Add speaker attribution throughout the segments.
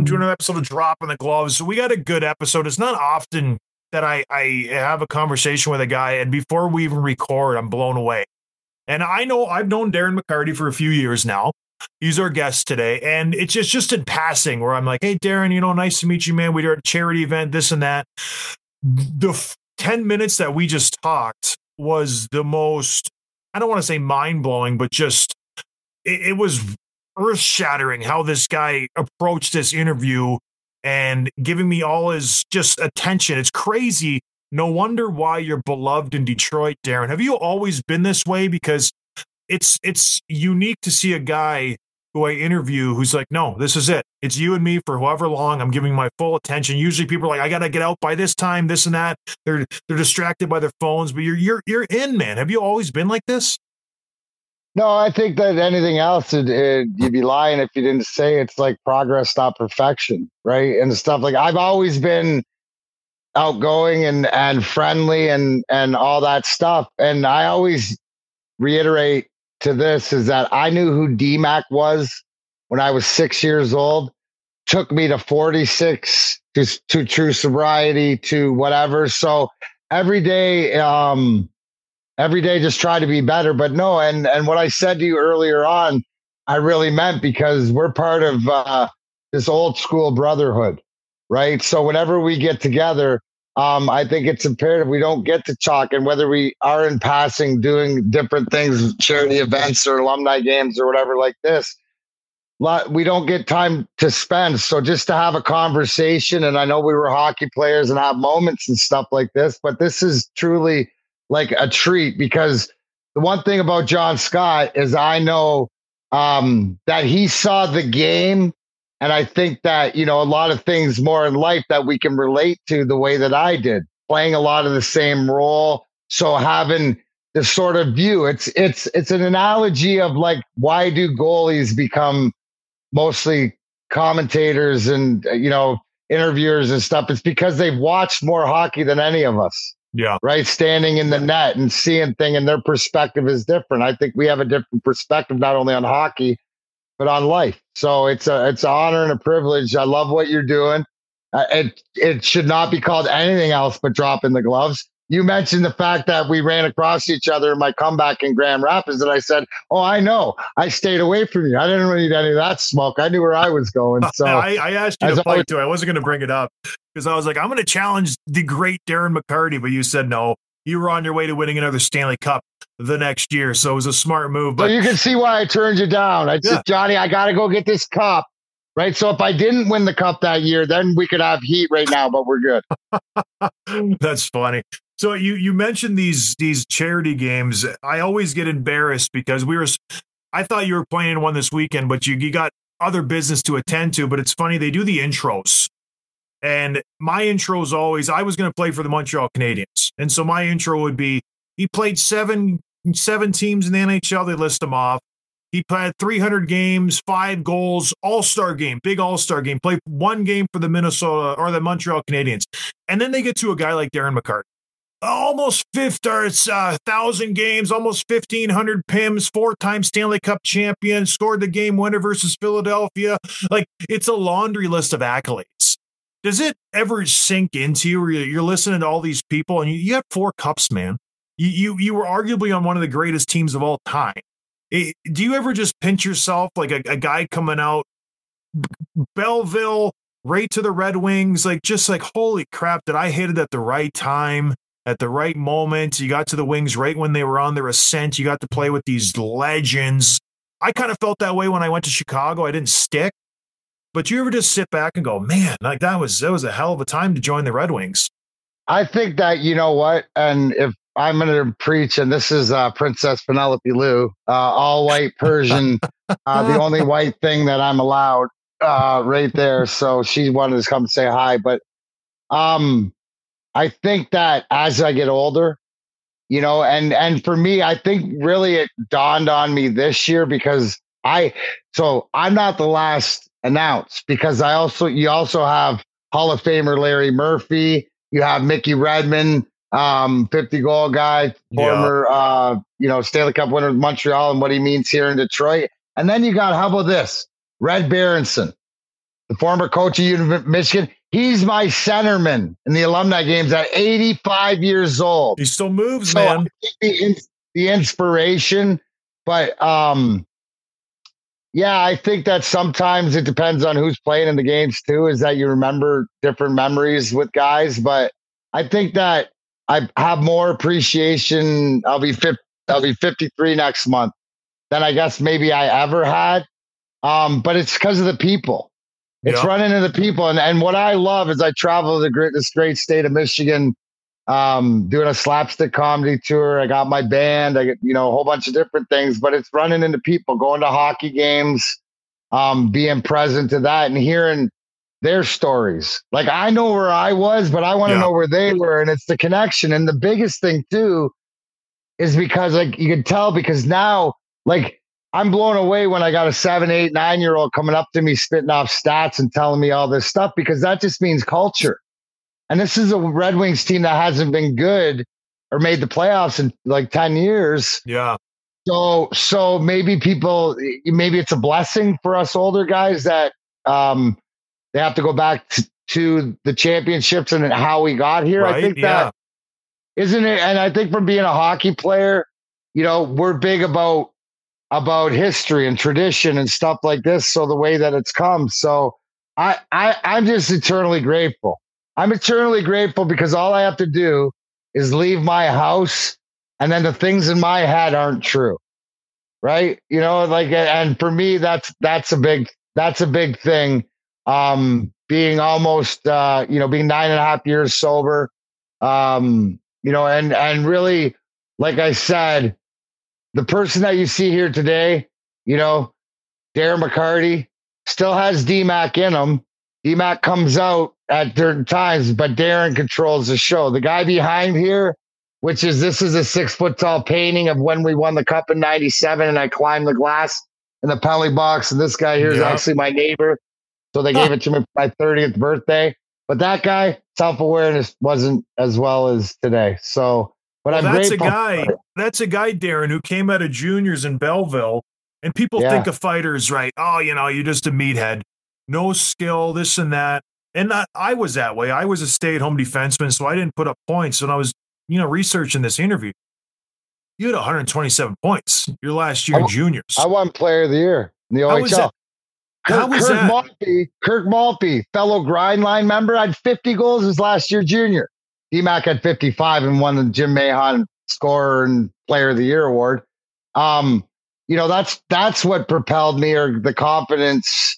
Speaker 1: Welcome to another episode of Dropping the Gloves. So we got a good episode. It's not often that I have a conversation with a guy, and before we even record, I'm blown away. And I know I've known Darren McCarty for a few years now. He's our guest today, and it's just in passing where I'm like, hey, Darren, nice to meet you, man. We were at a charity event, this and that. The 10 minutes that we just talked was the most, I don't want to say mind-blowing, but just, it was earth-shattering how this guy approached this interview and giving me all his just attention. It's crazy. No wonder why you're beloved in Detroit, Darren. Have you always been this way? Because it's unique to see a guy who I interview who's like, no, this is it. It's you and me for however long. I'm giving my full attention. Usually people are like, I got to get out by this time, this and that. They're distracted by their phones, but you're in, man. Have you always been like this?
Speaker 2: No, I think that anything else, you'd be lying if you didn't say it's like progress, not perfection, right? And stuff like I've always been outgoing and friendly and all that stuff. And I always reiterate to this is that I knew who DMAC was when I was 6 years old. Took me to 46 to true sobriety to whatever. So every day just try to be better. But no, and what I said to you earlier on, I really meant, because we're part of this old school brotherhood, right? So whenever we get together, I think it's imperative we don't get to talk, and whether we are in passing doing different things, charity events or alumni games or whatever like this, we don't get time to spend. So just to have a conversation, and I know we were hockey players and have moments and stuff like this, but this is truly like a treat, because the one thing about John Scott is I know that he saw the game. And I think that, a lot of things more in life that we can relate to the way that I did, playing a lot of the same role. So having this sort of view, it's an analogy of like, why do goalies become mostly commentators and, interviewers and stuff? It's because they've watched more hockey than any of us.
Speaker 1: Yeah.
Speaker 2: Right. Standing in the net and seeing things, and their perspective is different. I think we have a different perspective, not only on hockey, but on life. So it's an honor and a privilege. I love what you're doing. It should not be called anything else but Dropping the Gloves. You mentioned the fact that we ran across each other in my comeback in Grand Rapids, and I said, oh, I know. I stayed away from you. I didn't need any of that smoke. I knew where I was going. So
Speaker 1: I asked you to fight too. I wasn't going to bring it up because I was like, I'm going to challenge the great Darren McCarty, but you said no. You were on your way to winning another Stanley Cup the next year, so it was a smart move. But
Speaker 2: you can see why I turned you down. I said, Johnny, I got to go get this cup, right? So if I didn't win the cup that year, then we could have heat right now, but we're good.
Speaker 1: That's funny. So you mentioned these charity games. I always get embarrassed because I thought you were playing one this weekend, but you got other business to attend to. But it's funny, they do the intros. And my intro is always, I was going to play for the Montreal Canadiens. And so my intro would be, he played seven teams in the NHL. They list them off. He played 300 games, 5 goals, all-star game, big all-star game, played one game for the Montreal Canadiens. And then they get to a guy like Darren McCarty. Almost 1,000 games, almost 1,500 PIMs, 4-time Stanley Cup champion, scored the game winner versus Philadelphia. Like, it's a laundry list of accolades. Does it ever sink into you where you're listening to all these people and you have 4 cups, man? You were arguably on one of the greatest teams of all time. Do you ever just pinch yourself like a guy coming out, Belleville, right to the Red Wings, like just like, holy crap, did I hit it at the right time, at the right moment? You got to the Wings right when they were on their ascent. You got to play with these legends. I kind of felt that way when I went to Chicago. I didn't stick. But you ever just sit back and go, man, like that was a hell of a time to join the Red Wings?
Speaker 2: I think that, you know what, and if I'm going to preach, and this is Princess Penelope Lou, all white Persian, the only white thing that I'm allowed right there. So she wanted to come say hi. But I think that as I get older, and for me, I think really it dawned on me this year because I'm not the last announced, because you also have Hall of Famer Larry Murphy, you have Mickey Redmond, 50 goal guy, former Stanley Cup winner with Montreal and what he means here in Detroit. And then you got, how about this? Red Berenson, the former coach of Michigan. He's my centerman in the alumni games at 85 years old.
Speaker 1: He still moves, man.
Speaker 2: The inspiration, but yeah, I think that sometimes it depends on who's playing in the games too, is that you remember different memories with guys. But I think that I have more appreciation. I'll be 53 next month than I guess maybe I ever had. But it's because of the people. It's running into the people. And what I love is I travel this great state of Michigan, doing a slapstick comedy tour. I got my band, I get, a whole bunch of different things, but it's running into people, going to hockey games, being present to that and hearing their stories. Like, I know where I was, but I want to know where they were. And it's the connection. And the biggest thing too, is because like you can tell, because now like I'm blown away when I got a 7, 8, 9-year-old coming up to me, spitting off stats and telling me all this stuff, because that just means culture. And this is a Red Wings team that hasn't been good or made the playoffs in like 10 years.
Speaker 1: Yeah.
Speaker 2: So maybe maybe it's a blessing for us older guys that they have to go back to the championships and how we got here.
Speaker 1: Right?
Speaker 2: I think that, isn't it? And I think from being a hockey player, we're big about history and tradition and stuff like this. So the way that it's come. So I'm just eternally grateful. I'm eternally grateful because all I have to do is leave my house and then the things in my head aren't true. Right. And for me, that's a big thing. Being almost, being 9.5 years sober, and really, like I said, the person that you see here today, Darren McCarty still has DMAC in him. DMAC comes out at certain times, but Darren controls the show. The guy behind here, this is a 6 foot tall painting of when we won the cup in 97 and I climbed the glass in the penalty box. And this guy here is actually my neighbor. So they gave it to me for my 30th birthday. But that guy, self-awareness wasn't as well as today. So, but I'm grateful.
Speaker 1: That's a guy, Darren, who came out of juniors in Belleville. And people think of fighters, right? Oh, you're just a meathead. No skill, this and that. And I was that way. I was a stay-at-home defenseman, so I didn't put up points. When I was, researching this interview, you had 127 points your last year in juniors.
Speaker 2: I won Player of the Year in the OHL. Kirk Maltby, fellow grind line member, had 50 goals his last year junior. DMAC had 55 and won the Jim Mahon Scorer and Player of the Year award. That's what propelled me, or the confidence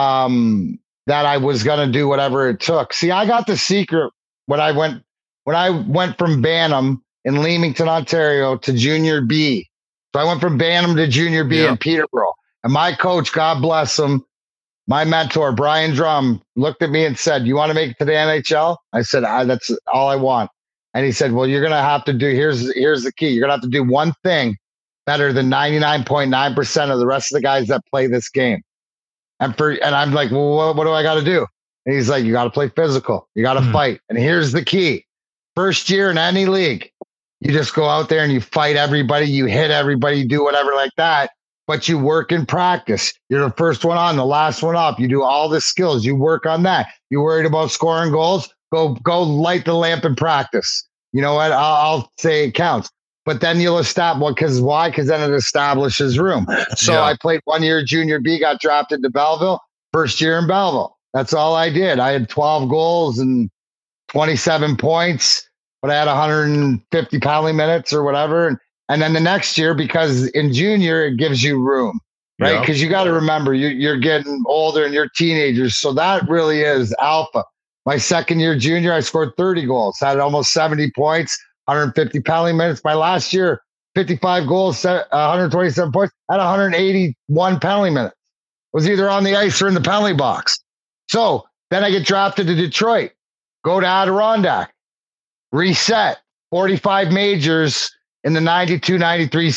Speaker 2: that I was going to do whatever it took. See, I got the secret when I went from Bantam in Leamington, Ontario to Junior B. So I went from Bantam to Junior B in Peterborough. And my coach, God bless him, my mentor, Brian Drum, looked at me and said, "You want to make it to the NHL?" I said, "That's all I want." And he said, "Well, you're going to have to do, here's the key. You're going to have to do one thing better than 99.9% of the rest of the guys that play this game." And I'm like, "Well, what do I got to do?" And he's like, "You got to play physical. You got to fight." And here's the key. First year in any league, you just go out there and you fight everybody. You hit everybody, you do whatever like that. But you work in practice. You're the first one on, the last one up. You do all the skills. You work on that. You worried about scoring goals? Go light the lamp in practice. You know what? I'll say it counts. But then you'll establish, because why? Because then it establishes room. So I played 1 year Junior B, got drafted to Belleville, first year in Belleville. That's all I did. I had 12 goals and 27 points, but I had 150 penalty minutes or whatever. And then the next year, because in junior, it gives you room, right? Because you got to remember, you're getting older and you're teenagers. So that really is alpha. My second year junior, I scored 30 goals, had almost 70 points, 150 penalty minutes. My last year, 55 goals, 127 points, had 181 penalty minutes. Was either on the ice or in the penalty box. So then I get drafted to Detroit, go to Adirondack, reset, 45 majors in the 92, 93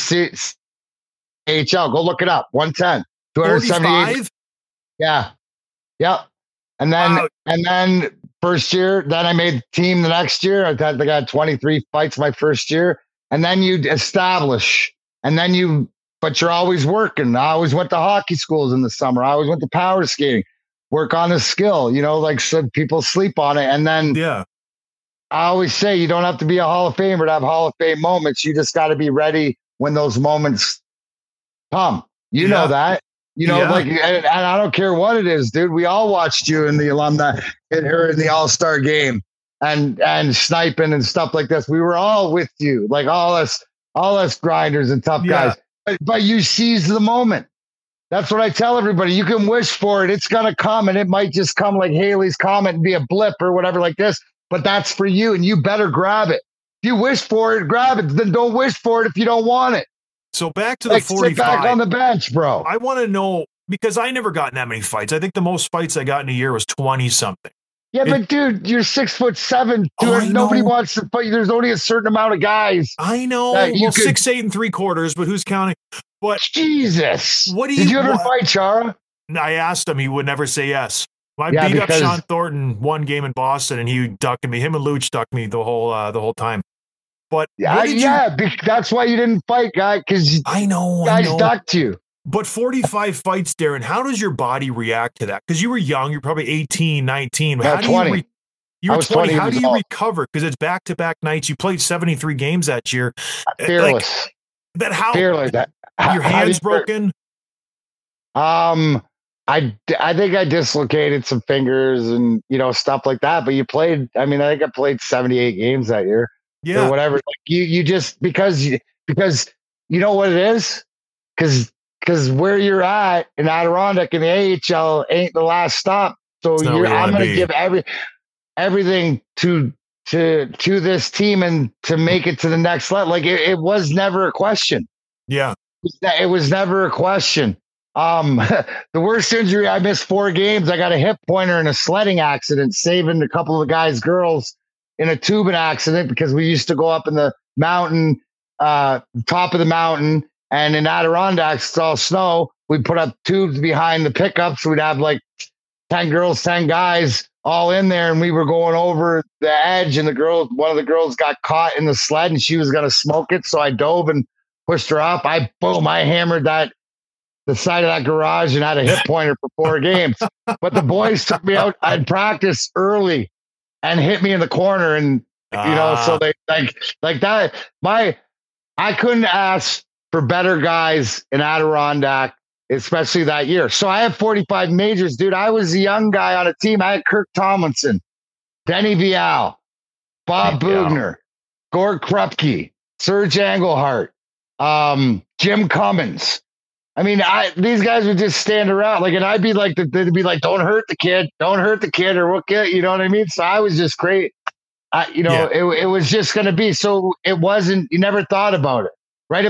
Speaker 2: AHL. Go look it up. 110, 278. Yeah. Yep. And then first year, then I made the team the next year. I got 23 fights my first year. And then you establish, but you're always working. I always went to hockey schools in the summer. I always went to power skating. work on the skill, like some people sleep on it. And then I always say you don't have to be a Hall of Famer to have Hall of Fame moments. You just got to be ready when those moments come. You know that. Like, and I don't care what it is, dude. We all watched you in the alumni or in the All-Star game and sniping and stuff like this. We were all with you, like all us grinders and tough guys. But you seize the moment. That's what I tell everybody. You can wish for it. It's going to come, and it might just come like Haley's Comet and be a blip or whatever like this. But that's for you, and you better grab it. If you wish for it, grab it. Then don't wish for it if you don't want it.
Speaker 1: So back to the 45.
Speaker 2: Sit back on the bench, bro.
Speaker 1: I want to know, because I never got in that many fights. I think the most fights I got in a year was 20-something.
Speaker 2: Yeah, but dude, you're 6'7". Dude, nobody wants to fight. There's only a certain amount of guys.
Speaker 1: I know. Well, 6'8 3/4", but who's counting? But
Speaker 2: Jesus,
Speaker 1: did
Speaker 2: you ever fight Chara?
Speaker 1: I asked him. He would never say yes. I beat up Sean Thornton one game in Boston, and he ducked me. Him and Luch ducked me the whole time. But
Speaker 2: that's why you didn't fight, guy. Because
Speaker 1: I know
Speaker 2: guys ducked you.
Speaker 1: But 45 fights, Darren. How does your body react to that? Because you were young. You're probably 18, 19.
Speaker 2: No, 20.
Speaker 1: You were 20. How do you recover? Because it's back-to-back nights. You played 73 games that year.
Speaker 2: Fearless.
Speaker 1: Fearless. Your hands broken?
Speaker 2: I think I dislocated some fingers and, stuff like that. But you played, I think I played 78 games that year.
Speaker 1: Yeah.
Speaker 2: Or whatever. Like you just, because you know what it is? Because where you're at in Adirondack in the AHL ain't the last stop. So I'm going to give everything to this team and to make it to the next level. Like it was never a question.
Speaker 1: Yeah.
Speaker 2: It was never a question. The worst injury, I missed 4 games. I got a hip pointer in a sledding accident, saving a couple of guys' girls in a tubing accident because we used to go up in the mountain, top of the mountain, and in Adirondacks, it's all snow. We'd put up tubes behind the pickups. We'd have like 10 girls, 10 guys all in there, and we were going over the edge, and one of the girls got caught in the sled, and she was going to smoke it, so I dove and pushed her up. I hammered the side of that garage and had a hip pointer for 4 games. But the boys took me out. I'd practice early and hit me in the corner. And, so they like that. I couldn't ask for better guys in Adirondack, especially that year. So I had 45 majors, dude. I was a young guy on a team. I had Kirk Tomlinson, Denny Vial, Bob Bugner, Gord Krupke, Serge Engelhart, Jim Cummins. These guys would just stand around and I'd be like, they'd be like, don't hurt the kid, or we'll get, you know what I mean? So I was just great. It was just going to be, so it wasn't, you never thought about it, right?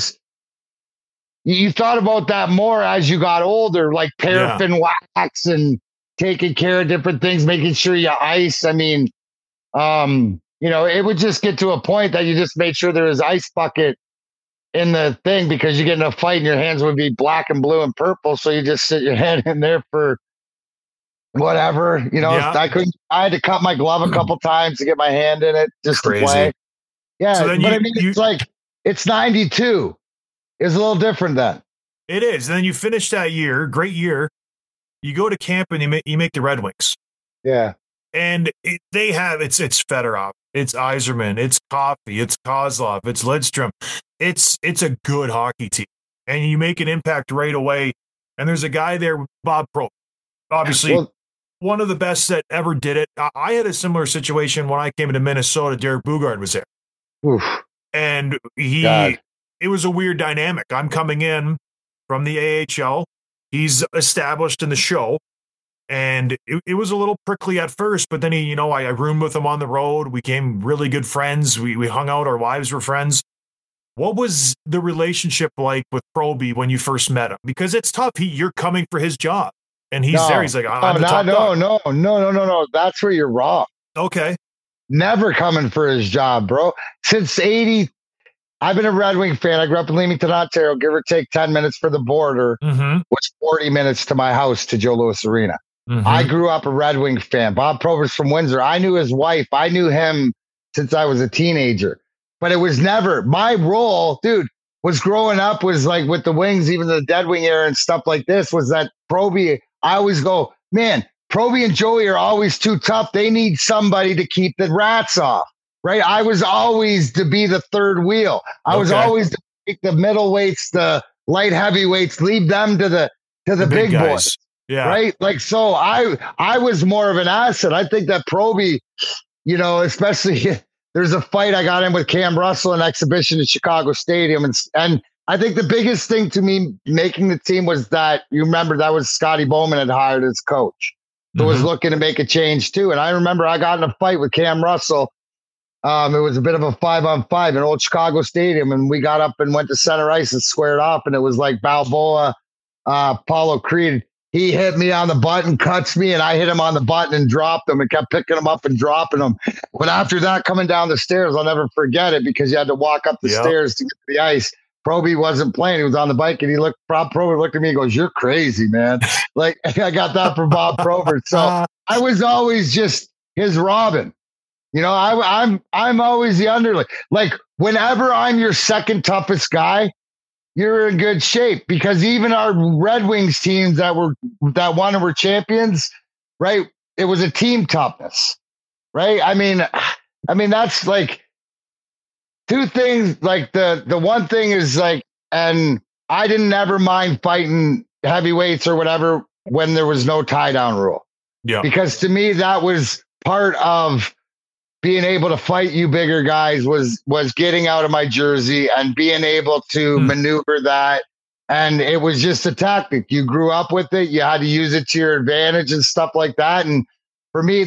Speaker 2: You thought about that more as you got older, like paraffin wax and taking care of different things, making sure you ice. It would just get to a point that you just made sure there was ice bucket in the thing because you get in a fight and your hands would be black and blue and purple. So you just sit your hand in there for whatever, I had to cut my glove a couple times to get my hand in it just to play. Yeah. So it's 92. It's a little different then.
Speaker 1: It is. And then you finish that year, great year. You go to camp and you make the Red Wings.
Speaker 2: Yeah.
Speaker 1: And it's Fedorov, it's Yzerman, it's Coffey, it's Kozlov, it's Lidstrom. It's a good hockey team. And you make an impact right away. And there's a guy there, Bob Probst, obviously one of the best that ever did it. I had a similar situation when I came into Minnesota. Derek Bugard was there.
Speaker 2: Oof.
Speaker 1: And it was a weird dynamic. I'm coming in from the AHL. He's established in the show. And it was a little prickly at first, but then I roomed with him on the road. We became really good friends. We hung out. Our wives were friends. What was the relationship like with Proby when you first met him? Because it's tough. You're coming for his job, and he's there. He's like,
Speaker 2: no. That's where you're wrong.
Speaker 1: Okay.
Speaker 2: Never coming for his job, bro. Since 80, I've been a Red Wing fan. I grew up in Leamington, Ontario, give or take 10 minutes for the border, which 40 minutes to my house to Joe Louis Arena. I grew up a Red Wing fan. Bob Probst from Windsor. I knew his wife. I knew him since I was a teenager. But it was never my role, dude, was growing up was like with the Wings, even the Dead Wing era and stuff like this, was that Proby, I always go, man, Proby and Joey are always too tough. They need somebody to keep the rats off, right? I was always to be the third wheel. I was always to take the middleweights, the light heavyweights, leave them to the big boys.
Speaker 1: Yeah.
Speaker 2: Right. Like, so I was more of an asset. I think that Proby, you know, especially there's a fight I got in with Cam Russell, an exhibition at Chicago Stadium. And I think the biggest thing to me making the team was that, you remember, that was Scotty Bowman had hired as coach. So was looking to make a change too. And I remember I got in a fight with Cam Russell. It was a bit of a 5-on-5 in old Chicago Stadium. And we got up and went to center ice and squared off. And it was like Balboa, Apollo Creed. He hit me on the button, cuts me, and I hit him on the button and dropped him and kept picking him up and dropping him. But after that, coming down the stairs, I'll never forget it because you had to walk up the stairs to get to the ice. Proby wasn't playing. He was on the bike, and Proby looked at me and goes, "You're crazy, man." Like, I got that from Bob Probert. So I was always just his Robin. You know, I'm always the underling. Like, whenever I'm your second toughest guy, you're in good shape, because even our Red Wings teams that won and were champions, right? It was a team toughness, right? I mean, that's like two things. Like the one thing is like, and I didn't ever mind fighting heavyweights or whatever when there was no tie down rule. Yeah. Because to me, that was part of being able to fight you bigger guys, was getting out of my jersey and being able to maneuver that. And it was just a tactic. You grew up with it. You had to use it to your advantage and stuff like that. And for me,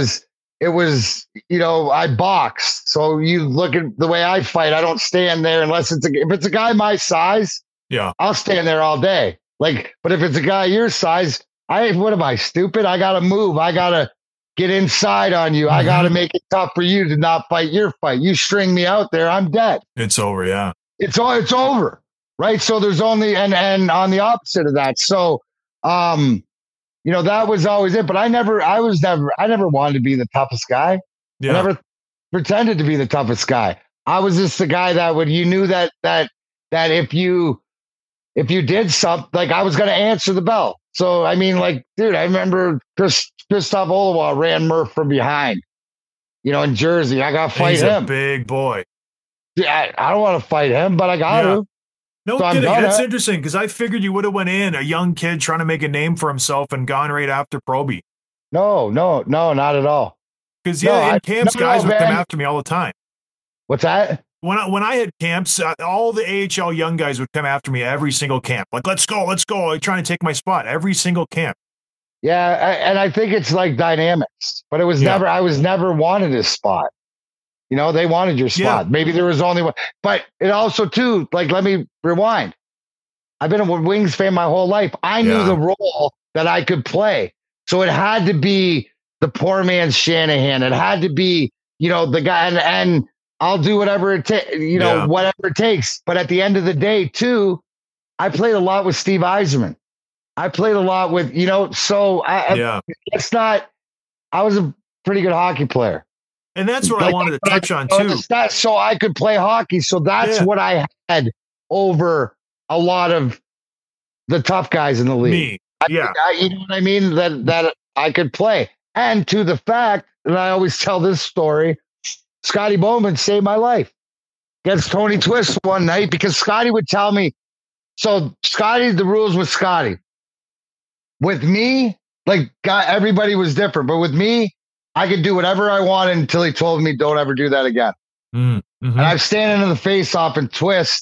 Speaker 2: it was, you know, I boxed. So you look at the way I fight, I don't stand there unless if it's a guy my size, yeah, I'll stand there all day. Like, but if it's a guy your size, what am I, stupid? I got to move. I got to get inside on you. I got to make it tough for you to not fight your fight. You string me out there, I'm dead. It's over. Yeah. It's over. Right. So there's only, and on the opposite of that. So, you know, that was always it, but I never wanted to be the toughest guy. Yeah. I never pretended to be the toughest guy. I was just the guy that you knew that if you did something, like, I was going to answer the bell. So, I mean, like, dude, I remember Christoph Oliwa ran Murph from behind, you know, in Jersey. I got to fight him. He's a big boy. Yeah, I don't want to fight him, but I got to. No kidding. That's interesting, because I figured you would have went in, a young kid trying to make a name for himself, and gone right after Proby. No, not at all. Because in camps, guys would come after me all the time. What's that? When I had camps, all the AHL young guys would come after me every single camp. Like, let's go, like, trying to take my spot every single camp. Yeah, and I think it's like dynamics, but it was I was never wanted his spot. You know, they wanted your spot. Yeah. Maybe there was only one, but it also too, like, let me rewind. I've been a Wings fan my whole life. I knew the role that I could play. So it had to be the poor man's Shanahan. It had to be, you know, the guy, and I'll do whatever it takes, you know, whatever it takes. But at the end of the day too, I played a lot with Steve Yzerman. I played a lot with, you know, so it's not, I was a pretty good hockey player. And that's what I wanted to touch on too. So I could play hockey. So that's what I had over a lot of the tough guys in the league. You know what I mean? That I could play. And to the fact, and I always tell this story, Scotty Bowman saved my life against Tony Twist one night, because Scotty would tell me, so Scotty, the rules with Scotty. With me, like, everybody was different, but with me, I could do whatever I wanted until he told me, don't ever do that again. Mm-hmm. And I'm standing in the face-off, and Twist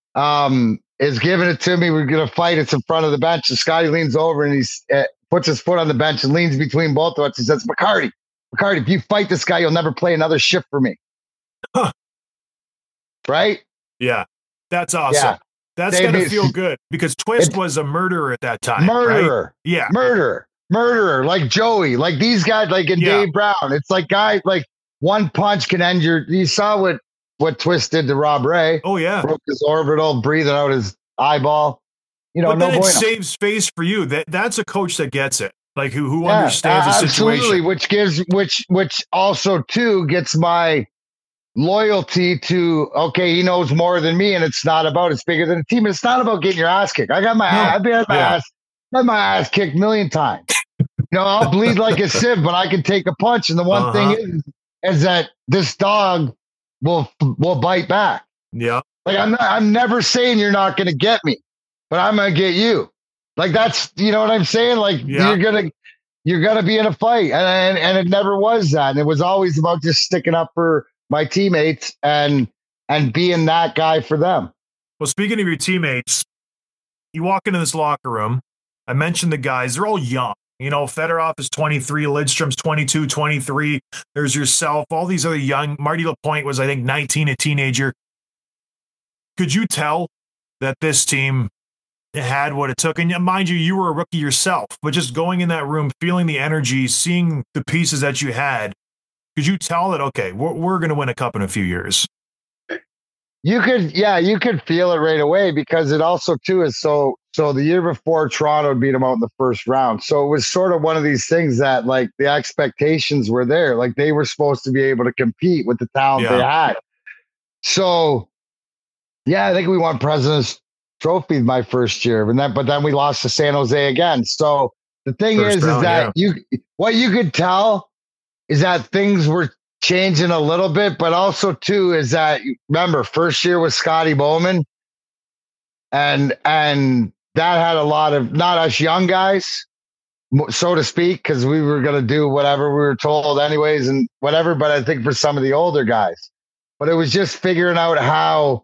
Speaker 2: is giving it to me. We're going to fight. It's in front of the bench. And Scotty leans over, and he puts his foot on the bench and leans between both of us. He says, McCarty, if you fight this guy, you'll never play another shift for me. Huh. Right? Yeah. That's awesome. Yeah. That's going to feel good, because Twist was a murderer at that time. Murderer. Right? Yeah. Murderer. Like Joey, like these guys, like in Dave Brown. It's like guys, like one punch can end you saw what Twist did to Rob Ray. Oh yeah. Broke his orbital, breathing out his eyeball. You know, but then it saves face for you. That's a coach that gets it. Like who understands the situation. Absolutely. Which also too gets my loyalty to, okay, he knows more than me, and it's bigger than a team. It's not about getting your ass kicked. I've had my ass kicked a million times. I'll bleed like a sieve, but I can take a punch. And the one thing is that this dog will bite back.
Speaker 1: Yeah.
Speaker 2: Like I'm never saying you're not going to get me, but I'm going to get you. Like that's, you know what I'm saying? Like you're going to be in a fight. And it never was that. And it was always about just sticking up for my teammates and being that guy for them.
Speaker 1: Well, speaking of your teammates, you walk into this locker room. I mentioned the guys, they're all young. You know, Fedorov is 23, Lidstrom's 22, 23. There's yourself, all these other young. Marty Lapointe was, I think, 19, a teenager. Could you tell that this team had what it took? And mind you, you were a rookie yourself, but just going in that room, feeling the energy, seeing the pieces that you could you tell that, okay, we're going to win a cup in a few years?
Speaker 2: You could feel it right away because it also too is so the year before Toronto beat them out in the first round. So it was sort of one of these things that like the expectations were there. Like they were supposed to be able to compete with the talent they had. So yeah, I think we won President's Trophy my first year, but then we lost to San Jose again. So the thing is that what you could tell is that things were changing a little bit, but also too is that remember first year was Scotty Bowman, and that had a lot of not us young guys, so to speak, because we were going to do whatever we were told anyways and whatever. But I think for some of the older guys, but it was just figuring out how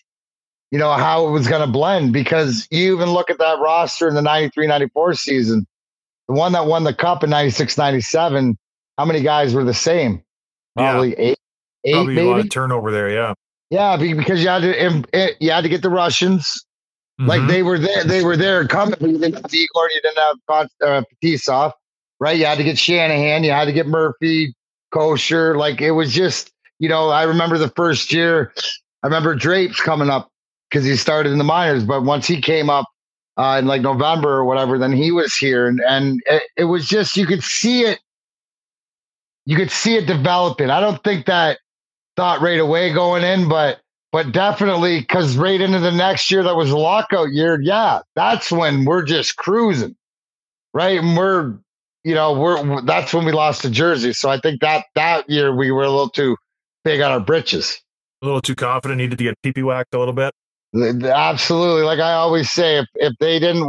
Speaker 2: it was going to blend, because you even look at that roster in the 93-94 season, the one that won the cup in 96-97, how many guys were the same? Probably eight,
Speaker 1: probably
Speaker 2: maybe.
Speaker 1: A lot of turnover there,
Speaker 2: yeah, because you had to get the Russians, like they were there coming. You didn't have Igor, you didn't have Fetisov, right? You had to get Shanahan, you had to get Murphy, Kosher. Like it was just, I remember the first year, I remember Drapes coming up because he started in the minors, but once he came up in like November or whatever, then he was here, and it was just you could see it. You could see it developing. I don't think that thought right away going in, but definitely because right into the next year that was a lockout year. Yeah, that's when we're just cruising, right? And that's when we lost to Jersey. So I think that year we were a little too big on our britches,
Speaker 1: a little too confident, needed to get pee-pee whacked a little bit.
Speaker 2: Absolutely, like I always say, if they didn't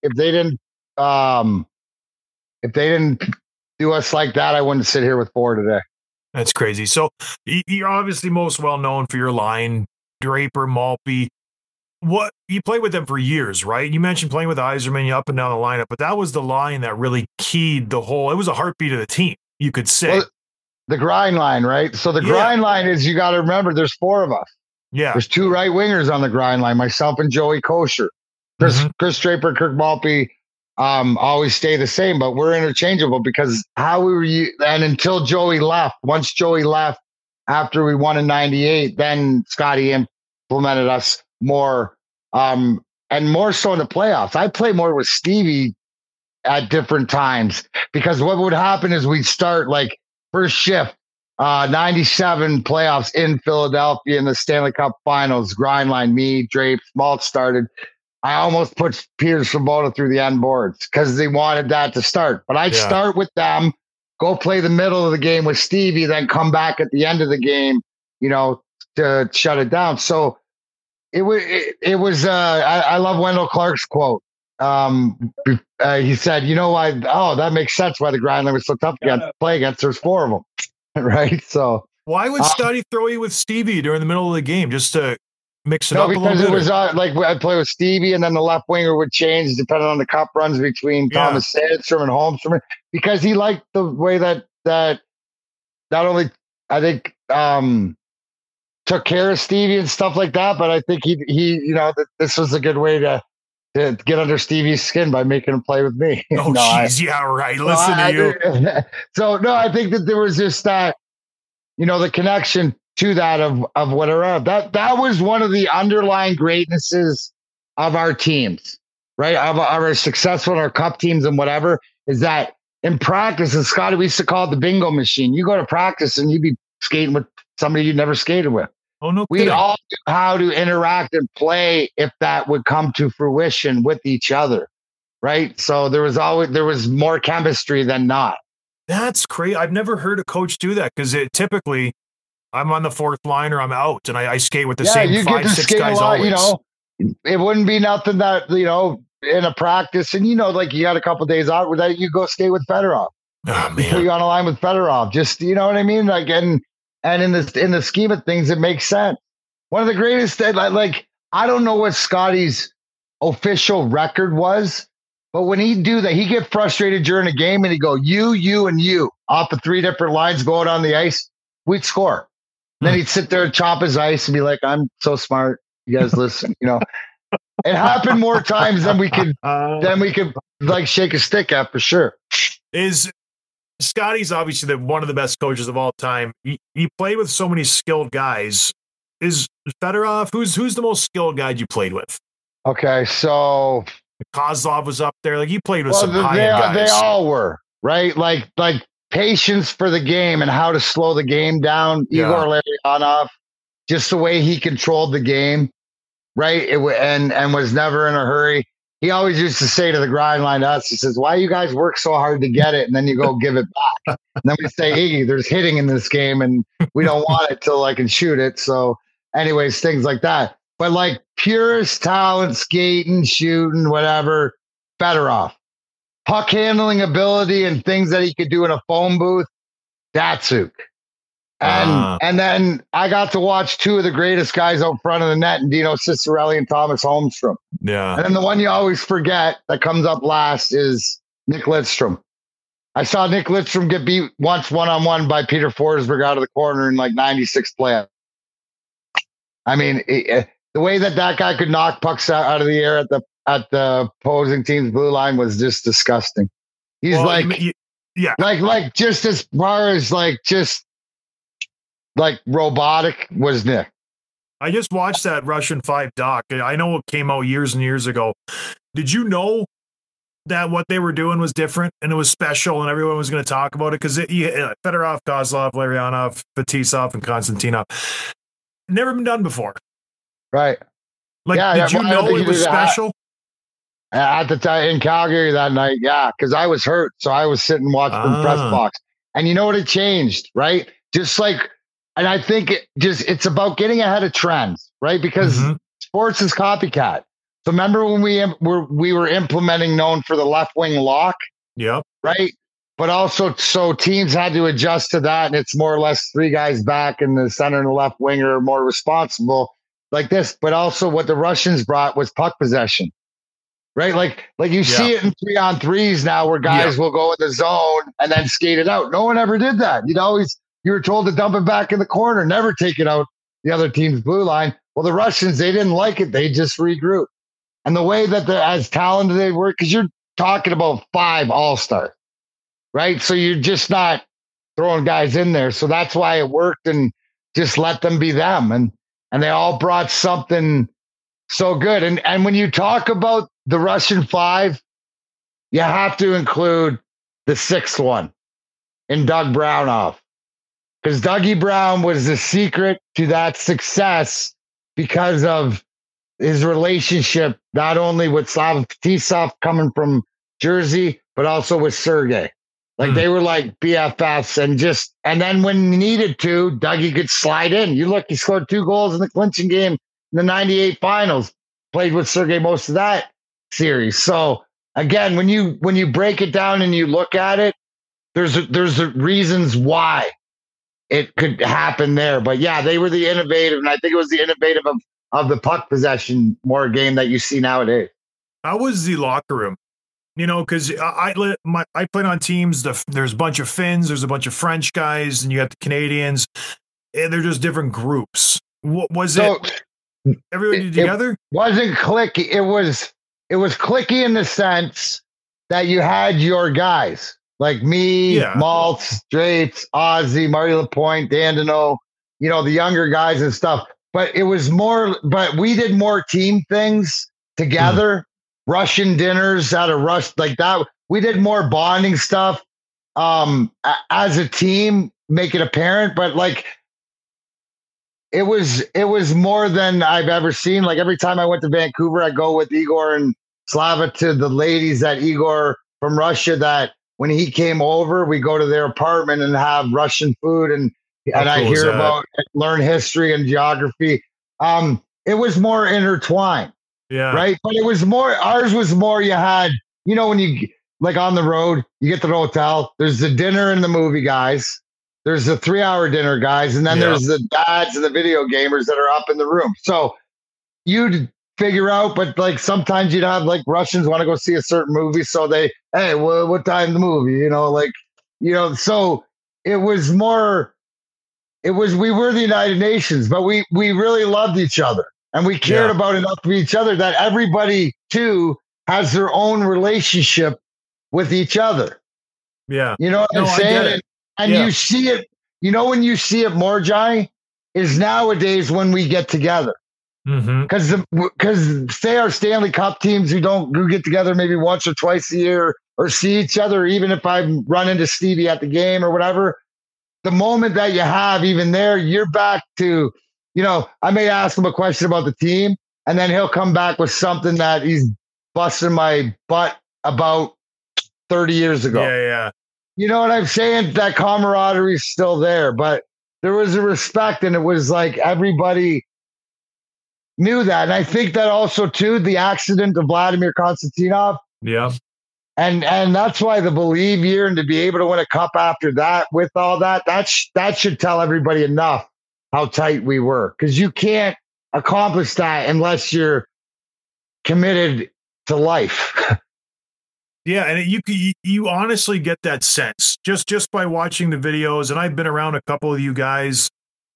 Speaker 2: do us like that, I wouldn't sit here with 4 today.
Speaker 1: That's crazy. So you're obviously most well known for your line, Draper, Maltby. What you played with them for years, right? You mentioned playing with Yzerman, up and down the lineup, but that was the line that really keyed the whole. It was a heartbeat of the team, you could say. Well,
Speaker 2: the grind line, right? So the grind line is, you got to remember, there's 4 of us.
Speaker 1: Yeah,
Speaker 2: there's 2 right wingers on the grind line, myself and Joey Kosher. Chris Draper, Kirk Maltby. Always stay the same, but we're interchangeable because how we were, and until Joey left, once Joey left after we won in 98, then Scotty implemented us more, and more so in the playoffs. I play more with Stevie at different times because what would happen is we'd start like first shift, 97 playoffs in Philadelphia in the Stanley Cup Finals, grind line, me, Drapes, Malt started. I almost put Piers Svoboda through the end boards because they wanted that to start. But I'd start with them, go play the middle of the game with Stevie, then come back at the end of the game, to shut it down. So it was. I love Wendell Clark's quote. He said, that makes sense why the grind line was so tough to play against. There's 4 of them, right? So
Speaker 1: why would Scotty throw you with Stevie during the middle of the game just to mix it up a little bit?
Speaker 2: Because it was like I'd play with Stevie, and then the left winger would change depending on the cup runs between Thomas Sandstrom and Holmstrom, because he liked the way that not only I think took care of Stevie and stuff like that, but I think he that this was a good way to get under Stevie's skin by making him play with me.
Speaker 1: Oh, jeez, yeah, right. Listen to you.
Speaker 2: So no, I think that there was just that, the connection to that of whatever. That was one of the underlying greatnesses of our teams, right? Of our successful our cup teams and whatever, is that in practice, and Scotty, we used to call it the bingo machine. You go to practice and you'd be skating with somebody you'd never skated with.
Speaker 1: Oh, no.
Speaker 2: We all knew how to interact and play if that would come to fruition with each other. right? So there was more chemistry than not.
Speaker 1: That's crazy. I've never heard a coach do that because typically I'm on the fourth line or I'm out and I skate with the same
Speaker 2: you get
Speaker 1: 5,
Speaker 2: to
Speaker 1: 6
Speaker 2: skate
Speaker 1: guys
Speaker 2: a lot,
Speaker 1: always.
Speaker 2: It wouldn't be nothing that, in a practice and, like you got a couple of days out with that, you go skate with Fedorov.
Speaker 1: Oh,
Speaker 2: Put
Speaker 1: man.
Speaker 2: you on a line with Fedorov. Just, you know what I mean? Like, and in the scheme of things, it makes sense. One of the greatest, like, I don't know what Scotty's official record was, but when he'd do that, he'd get frustrated during a game and he'd go, you, and you, off of 3 different lines going on the ice. We'd score. Then he'd sit there and chop his ice and be like, I'm so smart. You guys listen, It happened more times than we could like shake a stick at, for sure.
Speaker 1: Is Scotty's obviously one of the best coaches of all time. He played with so many skilled guys. Is Fedorov, who's the most skilled guy you played with?
Speaker 2: Okay, so
Speaker 1: Kozlov was up there. Like, he played with some high guys.
Speaker 2: They all were, right? Like patience for the game and how to slow the game down.
Speaker 1: Yeah.
Speaker 2: Igor Larionov, just the way he controlled the game, right? And was never in a hurry. He always used to say to the grind line to us, he says, why you guys work so hard to get it? And then you go give it back. And then we say, Iggy, there's hitting in this game and we don't want it till I can shoot it. So anyways, things like that. But like purest talent, skating, shooting, whatever, Fedorov. Puck handling ability and things that he could do in a phone booth, Datsuk. And then I got to watch 2 of the greatest guys out front of the net, and Dino Ciccarelli and Thomas Holmstrom.
Speaker 1: Yeah.
Speaker 2: And then the one you always forget that comes up last is Nick Lidstrom. I saw Nick Lidstrom get beat once one-on-one by Peter Forsberg out of the corner in like 96 play. I mean, the way that guy could knock pucks out of the air at the opposing team's blue line was just disgusting. He's like just as far as just robotic was Nick.
Speaker 1: I just watched that Russian 5 doc. I know it came out years and years ago. Did you know that what they were doing was different and it was special and everyone was going to talk about it? Because Fedorov, Kozlov, Larionov, Fetisov, and Konstantinov, never been done before.
Speaker 2: Right.
Speaker 1: Did you know it was special?
Speaker 2: At the time in Calgary that night, yeah, because I was hurt. So I was sitting watching the press box. And you know what? It changed, right? And I think it's about getting ahead of trends, right? Because sports is copycat. So remember when we were implementing known for the left wing lock?
Speaker 1: Yep.
Speaker 2: Right. But also, so teams had to adjust to that. And it's more or less 3 guys back and the center and the left winger are more responsible like this. But also what the Russians brought was puck possession. Right. Like you see it in 3-on-3s now where guys will go in the zone and then skate it out. No one ever did that. You were told to dump it back in the corner, never take it out the other team's blue line. Well, the Russians, they didn't like it. They just regrouped. And the way that they're as talented they were, because you're talking about 5 all-stars, right? So you're just not throwing guys in there. So that's why it worked and just let them be them. And they all brought something so good. And when you talk about the Russian 5, you have to include the 6th one in Doug Brownoff. Because Dougie Brown was the secret to that success because of his relationship, not only with Slava Fetisov coming from Jersey, but also with Sergei. Like they were like BFFs and then when needed to, Dougie could slide in. You look, he scored 2 goals in the clinching game in the 98 finals, played with Sergei most of that series. So again, when you break it down and you look at it, there's reasons why it could happen there. But yeah, they were the innovative, and I think it was the innovative of the puck possession more game that you see nowadays.
Speaker 1: How was the locker room? Because I played on teams. There's a bunch of Finns, there's a bunch of French guys, and you got the Canadians. And they're just different groups. What was it? Everybody together?
Speaker 2: It wasn't clicky. It was clicky in the sense that you had your guys. Like me, Maltz, Drapes, Ozzy, Marty Lapointe, Dandino, the younger guys and stuff. But it was but we did more team things together, Russian dinners out of Rush, like that. We did more bonding stuff as a team, make it apparent. But it was more than I've ever seen. Like every time I went to Vancouver, I go with Igor and Slava to the ladies that Igor from Russia, that when he came over, we go to their apartment and have Russian food, and I hear about, learn history and geography. It was more intertwined.
Speaker 1: Yeah.
Speaker 2: Right. But it was more, ours was more, you had, when you like on the road, you get to the hotel, there's the dinner and the movie guys, there's the 3-hour dinner guys, and then there's the dads and the video gamers that are up in the room. So you'd figure out, but like sometimes you'd have like Russians want to go see a certain movie. So they, hey, well, what time the movie? So it was more, we were the United Nations, but we really loved each other. And we cared about enough of each other that everybody, too, has their own relationship with each other.
Speaker 1: Yeah.
Speaker 2: You know what I'm saying? And you see it, when you see it more, Jai, is nowadays when we get together. Because say our Stanley Cup teams who get together maybe once or twice a year or see each other, even if I run into Stevie at the game or whatever, the moment that you have even there, you're back to... I may ask him a question about the team, and then he'll come back with something that he's busting my butt about 30 years ago.
Speaker 1: Yeah.
Speaker 2: You know what I'm saying? That camaraderie is still there, but there was a respect, and it was like everybody knew that. And I think that also, too, the accident of Vladimir Konstantinov.
Speaker 1: Yeah.
Speaker 2: And that's why the Believe year, and to be able to win a cup after that with all that should tell everybody enough how tight we were, because you can't accomplish that unless you're committed to life.
Speaker 1: Yeah, and you honestly get that sense just by watching the videos, and I've been around a couple of you guys.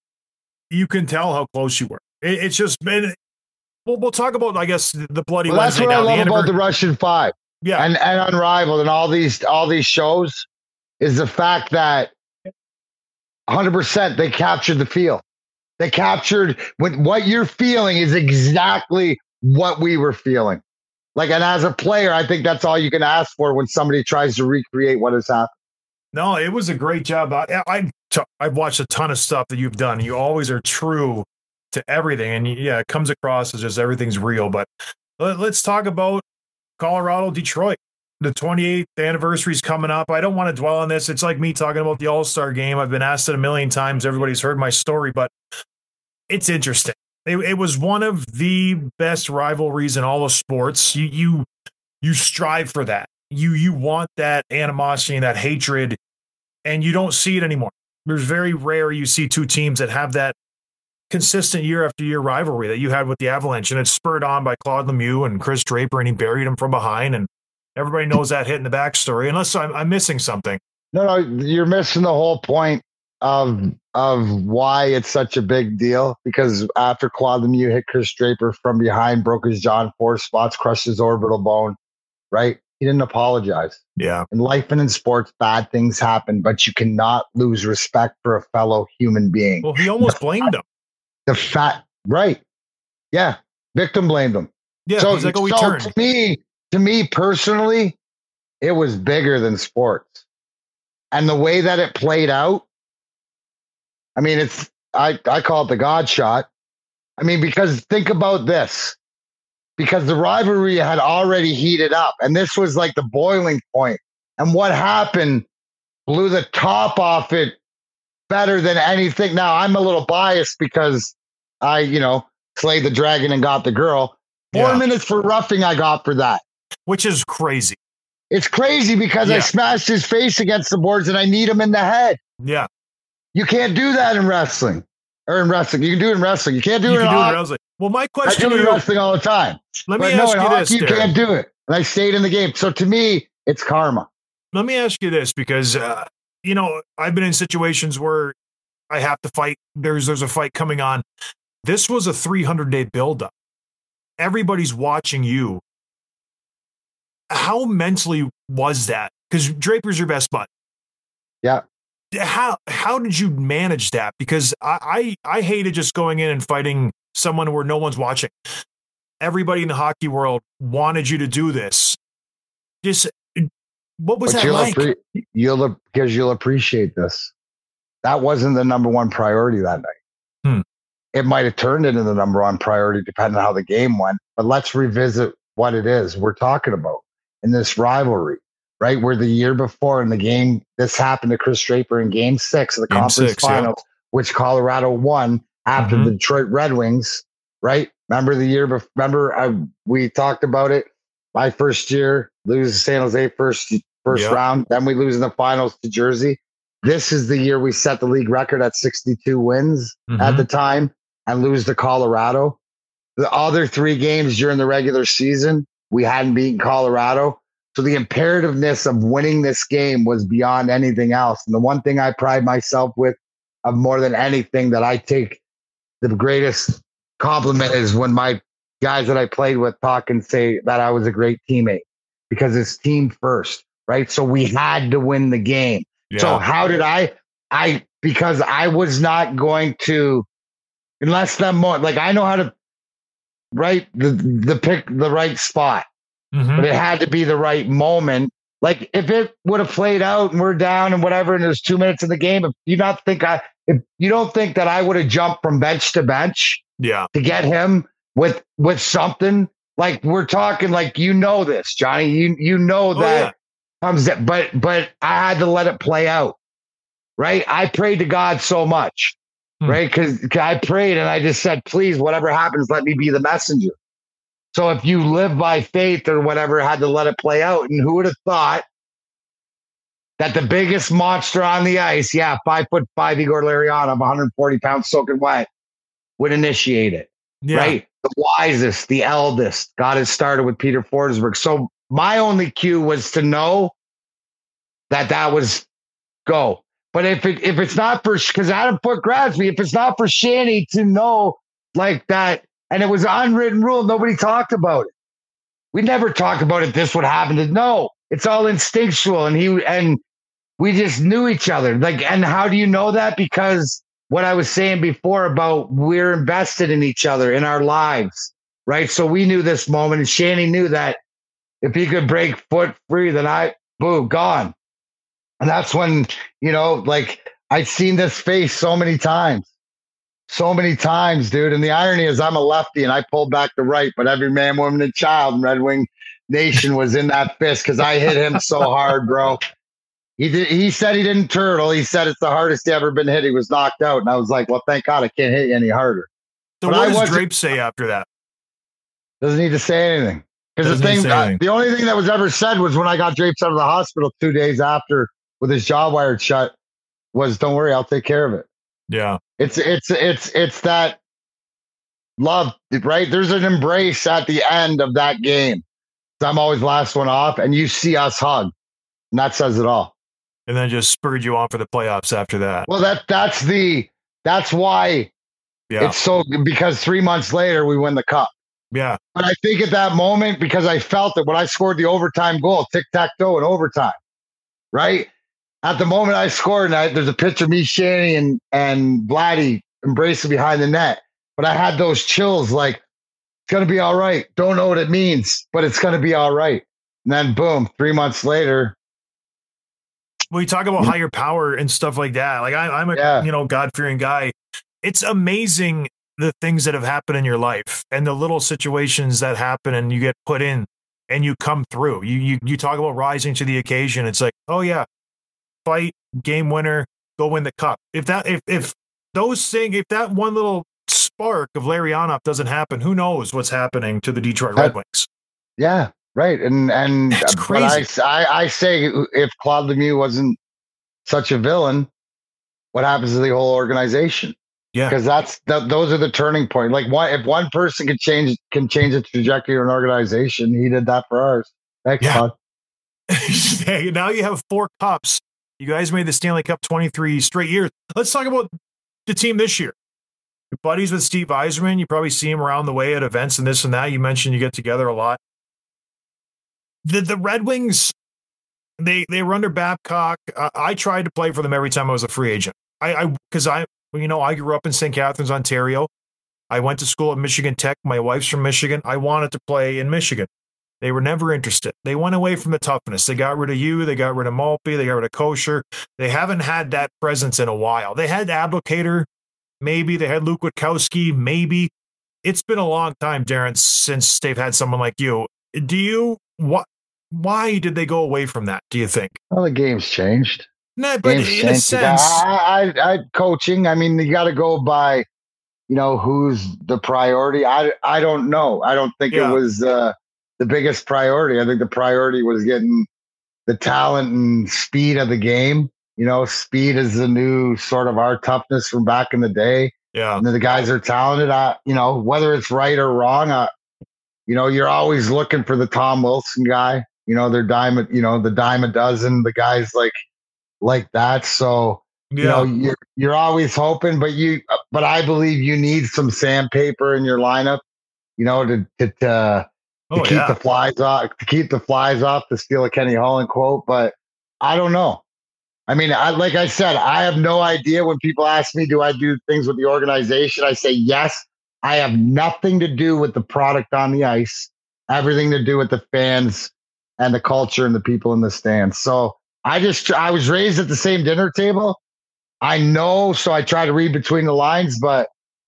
Speaker 1: You can tell how close you were. It's just been. We'll talk about, I guess, the bloody Wednesday.
Speaker 2: That's what
Speaker 1: now,
Speaker 2: I love about the Russian Five.
Speaker 1: Yeah,
Speaker 2: and Unrivaled and all these shows is the fact that 100% they captured the feel. They captured what you're feeling is exactly what we were feeling. Like, and as a player, I think that's all you can ask for when somebody tries to recreate what has happened.
Speaker 1: No, it was a great job. I've watched a ton of stuff that you've done. You always are true to everything, and it comes across as just everything's real. But let's talk about Colorado, Detroit. The 28th anniversary is coming up. I don't want to dwell on this. It's like me talking about the All-Star game. I've been asked it a million times. Everybody's heard my story, but it's interesting. It was one of the best rivalries in all of sports. You strive for that. You want that animosity and that hatred, and you don't see it anymore. There's very rare you see two teams that have that consistent year after year rivalry that you had with the Avalanche, and it's spurred on by Claude Lemieux and Chris Draper, and he buried him from behind, and everybody knows that hit in the backstory, unless I'm missing something.
Speaker 2: No, you're missing the whole point of why it's such a big deal. Because after Claude Lemieux hit Chris Draper from behind, broke his jaw in 4 spots, crushed his orbital bone, right? He didn't apologize.
Speaker 1: Yeah.
Speaker 2: In life and in sports, bad things happen, but you cannot lose respect for a fellow human being.
Speaker 1: Well, he almost blamed him.
Speaker 2: Right. Yeah. Victim blamed him.
Speaker 1: Yeah. So, he's like, we turned.
Speaker 2: To me personally, it was bigger than sports. And the way that it played out, I mean, I call it the God shot. I mean, because think about this. Because the rivalry had already heated up, and this was like the boiling point. And what happened blew the top off it better than anything. Now, I'm a little biased because I, slayed the dragon and got the girl. 4 minutes for roughing I got for that.
Speaker 1: Which is crazy.
Speaker 2: It's crazy because I smashed his face against the boards and I need him in the head.
Speaker 1: Yeah.
Speaker 2: You can't do that in wrestling. Or in wrestling. You can do it in wrestling. You can't do it in
Speaker 1: wrestling. Well, my question
Speaker 2: I do it in wrestling all the time.
Speaker 1: Let me ask you this.
Speaker 2: You can't do it. And I stayed in the game. So to me, it's karma.
Speaker 1: Let me ask you this, because, I've been in situations where I have to fight. There's a fight coming on. This was a 300-day buildup. Everybody's watching you. How mentally was that? Because Draper's your best bud.
Speaker 2: Yeah.
Speaker 1: How did you manage that? Because I hated just going in and fighting someone where no one's watching. Everybody in the hockey world wanted you to do this. Just what was that like?
Speaker 2: You'll appreciate this. That wasn't the number one priority that night. It might have turned into the number one priority depending on how the game went. But let's revisit what it is we're talking about in this rivalry, right? Where the year before in the game, this happened to Chris Draper in game 6 of the conference finals, which Colorado won after the Detroit Red Wings, right? Remember the year before? Remember we talked about it. My first year, lose San Jose first round. Then we lose in the finals to Jersey. This is the year we set the league record at 62 wins at the time and lose to Colorado. The other 3 games during the regular season, we hadn't beaten Colorado. So the imperativeness of winning this game was beyond anything else. And the one thing I pride myself with of more than anything that I take the greatest compliment is when my guys that I played with talk and say that I was a great teammate, because it's team first, right? So we had to win the game. Yeah. So how did because I was not going to, unless that moment, like I know how to write the pick the right spot, but it had to be the right moment. Like if it would have played out and we're down and whatever, and there's 2 minutes in the game, if you don't think that I would have jumped from bench to bench, to get him with something, like we're talking, like this, Johnny, you know that comes that, but I had to let it play out, right? I prayed to God so much, right? Because I prayed and I just said, please, whatever happens, let me be the messenger. So if you live by faith or whatever, I had to let it play out. And who would have thought that the biggest monster on the ice, 5'5" Igor Larionov, 140 pounds soaking wet, would initiate it, right? The wisest, the eldest, got it started with Peter Forsberg. So my only cue was to know that was go. But if it's not for, because Adam Foote grabs me, if it's not for Shanny to know like that, and it was an unwritten rule, nobody talked about it. We never talked about it. This would happen. No, it's all instinctual, and we just knew each other. Like, and how do you know that? Because what I was saying before about we're invested in each other in our lives, right? So we knew this moment, and Shanny knew that if he could break Foote free, then gone. And that's when, like I'd seen this face so many times, dude. And the irony is I'm a lefty and I pulled back to right, but every man, woman, and child in Red Wing Nation was in that fist because I hit him so hard, bro. He said he didn't turtle. He said it's the hardest he ever been hit. He was knocked out. And I was like, well, thank God I can't hit you any harder.
Speaker 1: So but what does Drape say after that?
Speaker 2: Doesn't need to say anything. Because the only thing that was ever said was when I got Drapes out of the hospital 2 days after with his jaw wired shut was, don't worry, I'll take care of it.
Speaker 1: Yeah.
Speaker 2: It's that love, right? There's an embrace at the end of that game. I'm always last one off, and you see us hug, and that says it all.
Speaker 1: And then just spurred you on for the playoffs after that.
Speaker 2: Well, that's why it's so, because 3 months later we win the cup.
Speaker 1: Yeah.
Speaker 2: But I think at that moment, because I felt it when I scored the overtime goal, tic-tac-toe in overtime, right? At the moment I scored, and there's a picture of me, Shanny, and Vladdy embracing behind the net. But I had those chills, like, it's going to be all right. Don't know what it means, but it's going to be all right. And then, boom, 3 months later.
Speaker 1: Well, you talk about higher power and stuff like that. Like, I'm a God-fearing guy. It's amazing the things that have happened in your life and the little situations that happen and you get put in and you come through. You talk about rising to the occasion. It's like, oh, yeah. Fight, game winner, go win the cup. If that one little spark of Larionov doesn't happen, who knows what's happening to the Detroit Red Wings?
Speaker 2: Yeah, right. And
Speaker 1: it's crazy.
Speaker 2: But I say if Claude Lemieux wasn't such a villain, what happens to the whole organization?
Speaker 1: Yeah,
Speaker 2: because those are the turning point. Like if one person can change the trajectory of an organization, he did that for ours. Thanks, Claude.
Speaker 1: Now you have 4 cups. You guys made the Stanley Cup 23 straight years. Let's talk about the team this year. You're buddies with Steve Yzerman. You probably see him around the way at events and this and that. You mentioned you get together a lot. The Red Wings, they were under Babcock. I tried to play for them every time I was a free agent. Because I grew up in St. Catharines, Ontario. I went to school at Michigan Tech. My wife's from Michigan. I wanted to play in Michigan. They were never interested. They went away from the toughness. They got rid of you. They got rid of Maltby. They got rid of Kosher. They haven't had that presence in a while. They had Abdelkader, maybe. They had Luke Witkowski, maybe. It's been a long time, Darren, since they've had someone like you. Do you what? Why did they go away from that? Do you think?
Speaker 2: Well, the game's changed.
Speaker 1: No, but
Speaker 2: Game's
Speaker 1: in a
Speaker 2: changed.
Speaker 1: sense,
Speaker 2: I coaching. I mean, you got to go by, who's the priority. I don't know. I don't think it
Speaker 1: yeah,
Speaker 2: was the biggest priority. I think the priority was getting the talent and speed of the game. Speed is the new sort of our toughness from back in the day.
Speaker 1: yeah,
Speaker 2: And the guys are talented. Whether it's right or wrong, you're always looking for the Tom Wilson guy. Their dime, the dime a dozen, the guys like that. So,
Speaker 1: yeah.
Speaker 2: you're always hoping, but I believe you need some sandpaper in your lineup, to
Speaker 1: Oh
Speaker 2: keep
Speaker 1: yeah.
Speaker 2: the flies off, to steal a Kenny Holland quote. But I don't know. I mean, like I said, I have no idea. When people ask me, do I do things with the organization? I say yes. I have nothing to do with the product on the ice, everything to do with the fans and the culture and the people in the stands. So I was raised at the same dinner table. I know, so I try to read between the lines, but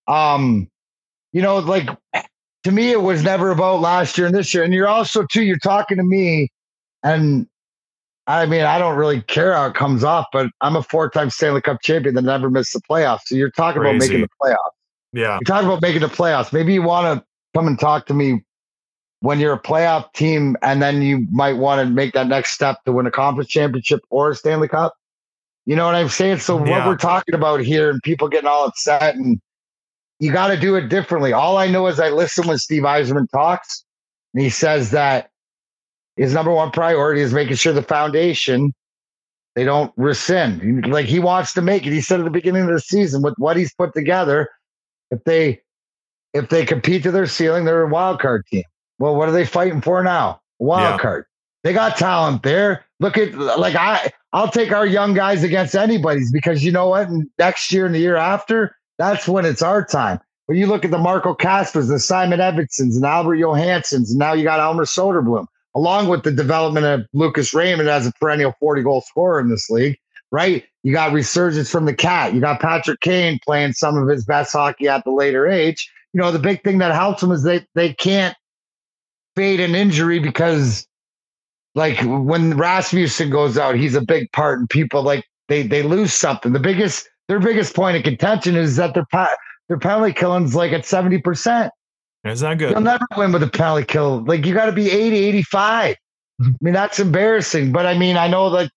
Speaker 2: like, to me, it was never about last year and this year. And you're also too, you're talking to me, and I mean, I don't really care how it comes off, but I'm a 4-time Stanley Cup champion that never missed the playoffs. So you're talking about making the playoffs.
Speaker 1: Yeah.
Speaker 2: You're talking about making the playoffs. Maybe you want to come and talk to me when you're a playoff team, and then you might want to make that next step to win a conference championship or a Stanley Cup. You know what I'm saying? So what we're talking about here, and people getting all upset, and you got to do it differently. All I know is I listen when Steve Yzerman talks, and he says that his number one priority is making sure the foundation, they don't rescind. Like, he wants to make it. He said at the beginning of the season, with what he's put together, if they compete to their ceiling, they're a wild card team. Well, what are they fighting for now? Wild card. They got talent there. Look at, like, I'll take our young guys against anybody's, because you know what? Next year and the year after, that's when it's our time. When you look at the Marco Caspers, the Simon Edvinsons, and Albert Johanssons, and now you got Elmer Soderblom, along with the development of Lucas Raymond as a perennial 40-goal scorer in this league, right? You got resurgence from the Cat. You got Patrick Kane playing some of his best hockey at the later age. The big thing that helps them is they can't fade an injury, because, like, when Rasmussen goes out, he's a big part, and people, like, they lose something. Their biggest point of contention is that their penalty killing's like at 70%.
Speaker 1: Is that good?
Speaker 2: You'll never win with a penalty kill. Like, you got to be 80, 85. I mean, that's embarrassing. But I mean, I know that,